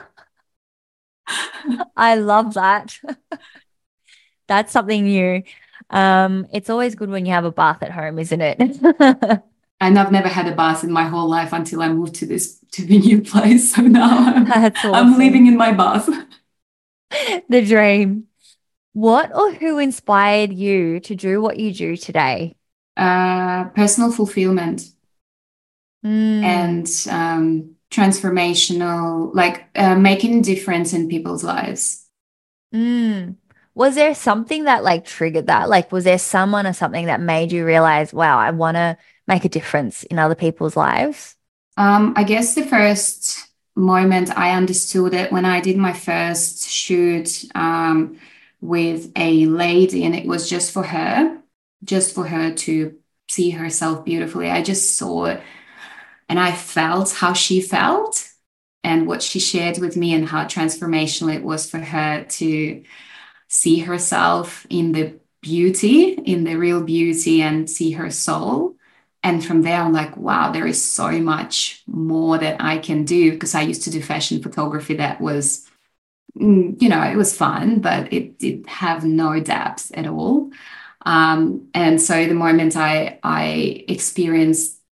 Speaker 2: I love that. That's something new. Um, it's always good when you have a bath at home, isn't it?
Speaker 1: And I've never had a bath in my whole life until I moved to this to the new place. So now I'm,
Speaker 2: That's awesome.
Speaker 1: I'm living in my bath.
Speaker 2: The dream. What or who inspired you to do what you do today?
Speaker 1: Uh, personal fulfillment
Speaker 2: Mm.
Speaker 1: and um, transformational, like uh, making a difference in people's lives.
Speaker 2: Mm. Was there something that like triggered that? Like, was there someone or something that made you realize, wow, I want to make a difference in other people's lives?
Speaker 1: Um, I guess the first moment I understood it when I did my first shoot um, with a lady, and it was just for her, just for her to see herself beautifully. I just saw it and I felt how she felt and what she shared with me and how transformational it was for her to see herself in the beauty, in the real beauty, and see her soul. And from there, I'm like, wow, there is so much more that I can do, because I used to do fashion photography that was, you know, it was fun, but it did have no depth at all. Um, and so the moment I, I experienced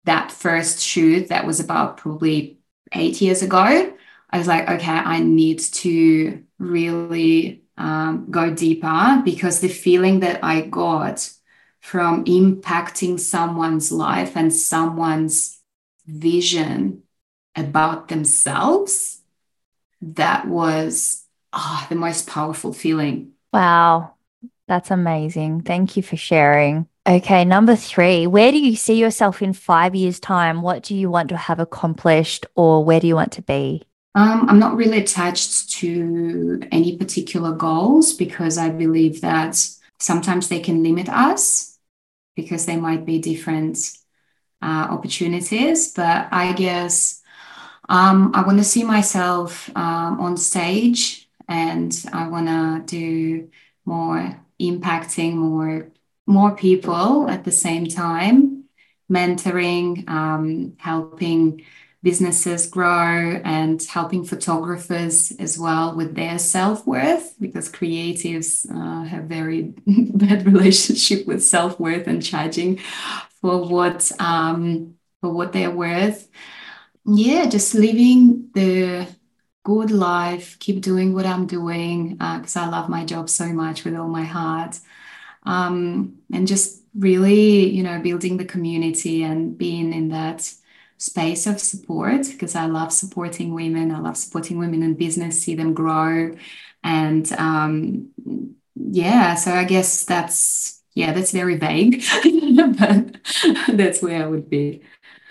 Speaker 1: that first shoot that was about probably eight years ago, I was like, okay, I need to really um, go deeper, because the feeling that I got from impacting someone's life and someone's vision about themselves, that was oh, the most powerful feeling.
Speaker 2: Wow, that's amazing. Thank you for sharing. Okay, number three, where do you see yourself in five years' time? What do you want to have accomplished, or where do you want to be?
Speaker 1: Um, I'm not really attached to any particular goals, because I believe that sometimes they can limit us because they might be different uh, opportunities. But I guess um, I want to see myself um, on stage, and I want to do more impacting more more people at the same time, mentoring, um, helping businesses grow, and helping photographers as well with their self-worth, because creatives uh, have very bad relationship with self-worth and charging for what um, for what they're worth. Yeah, just living the good life, keep doing what I'm doing, because uh, I love my job so much with all my heart. Um, and just really, you know, building the community and being in that space of support, because I love supporting women. I love supporting women in business, see them grow. And um, yeah, so I guess that's, yeah, that's very vague, but that's where I would be.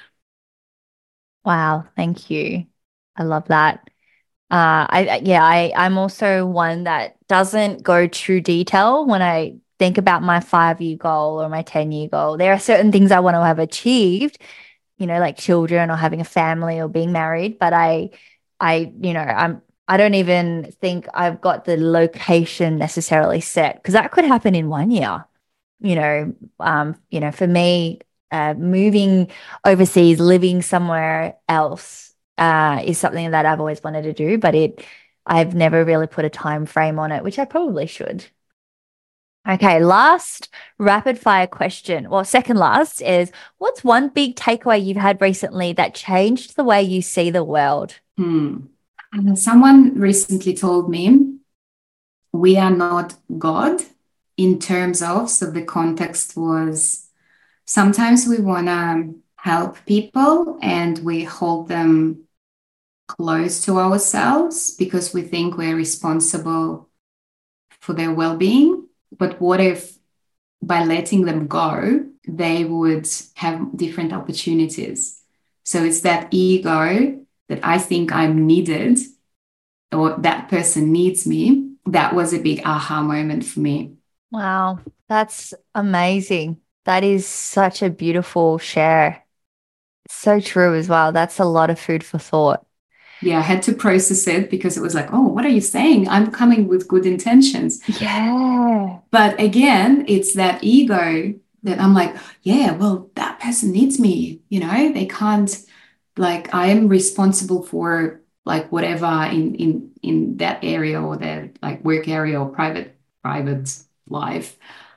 Speaker 2: Wow, thank you. I love that. Uh, I I- yeah, I I'm also one that doesn't go too detail when I think about my five year goal or my ten year goal. There are certain things I want to have achieved, you know, like children or having a family or being married. But I, I, you know, I'm I don't even think I've got the location necessarily set, because that could happen in one year. You know, um, you know, for me, uh, moving overseas, living somewhere else, uh, is something that I've always wanted to do, but it, I've never really put a time frame on it, which I probably should. Okay, last rapid fire question. Well, second last is, what's one big takeaway you've had recently that changed the way you see the world?
Speaker 1: Hmm. And someone recently told me we are not God, in terms of, so the context was sometimes we want to help people and we hold them close to ourselves because we think we're responsible for their well-being. But what if by letting them go, they would have different opportunities? So it's that ego that I think I'm needed, or that person needs me. That was a big aha moment for me.
Speaker 2: Wow, that's amazing. That is such a beautiful share. So true as well. That's a lot of food for thought.
Speaker 1: Yeah, I had to process it because it was like, oh, what are you saying? I'm coming with good intentions.
Speaker 2: Yeah.
Speaker 1: But again, it's that ego that I'm like, yeah, well, that person needs me. You know, they can't, like, I am responsible for like whatever in in in that area, or their like work area or private private life.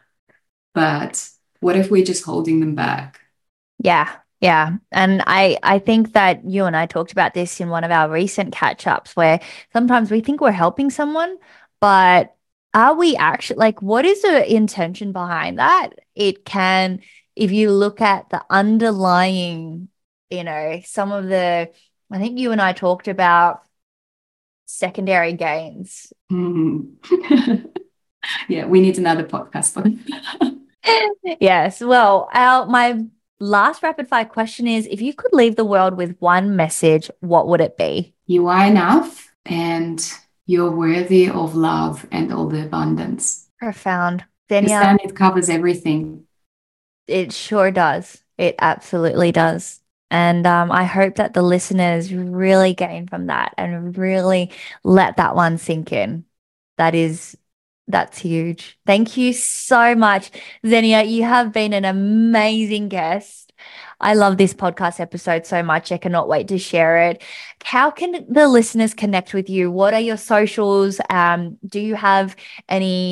Speaker 1: But what if we're just holding them back?
Speaker 2: Yeah. Yeah. And I I think that you and I talked about this in one of our recent catch-ups, where sometimes we think we're helping someone, but are we actually, like, what is the intention behind that? It can, if you look at the underlying, you know, some of the, I think you and I talked about secondary gains.
Speaker 1: Hmm. Yeah, we need another podcast for that.
Speaker 2: Yes. Well, our my last rapid fire question is, if you could leave the world with one message, what would it be?
Speaker 1: You are enough and you're worthy of love and all the abundance.
Speaker 2: Profound.
Speaker 1: Because
Speaker 2: Danielle,
Speaker 1: then it covers everything.
Speaker 2: it sure does. It absolutely does. And um, I hope that the listeners really gain from that and really let that one sink in. That is, that's huge. Thank you so much, Xenia. You have been an amazing guest. I love this podcast episode so much. I cannot wait to share it. How can the listeners connect with you? What are your socials? Um, do you have any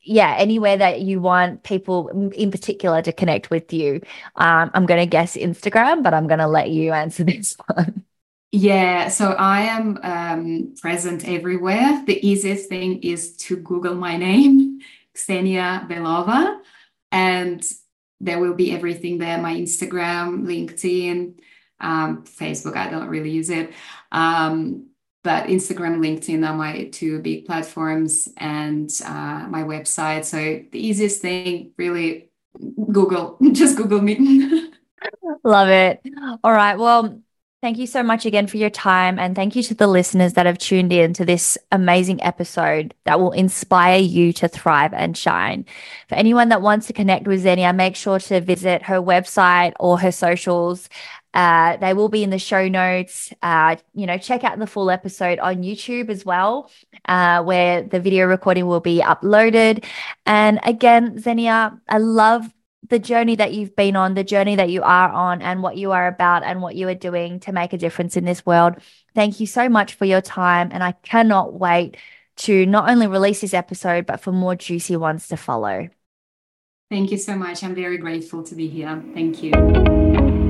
Speaker 2: yeah, anywhere that you want people in particular to connect with you. Um, I'm going to guess Instagram, but I'm going to let you answer this one.
Speaker 1: Yeah, so I am um, present everywhere. The easiest thing is to Google my name, Ksenia Belova, and there will be everything there, my Instagram, LinkedIn, um, Facebook. I don't really use it. Um, but Instagram, LinkedIn are my two big platforms, and uh, my website. So the easiest thing, really, Google, just Google me.
Speaker 2: Love it. All right. Well, thank you so much again for your time. And thank you to the listeners that have tuned in to this amazing episode that will inspire you to thrive and shine. For anyone that wants to connect with Xenia, make sure to visit her website or her socials. Uh, they will be in the show notes. Uh, you know, check out the full episode on YouTube as well, uh, where the video recording will be uploaded. And again, Xenia, I love the journey that you've been on, the journey that you are on, and what you are about and what you are doing to make a difference in this world. Thank you so much for your time. And I cannot wait to not only release this episode, but for more juicy ones to follow.
Speaker 1: Thank you so much. I'm very grateful to be here. Thank you.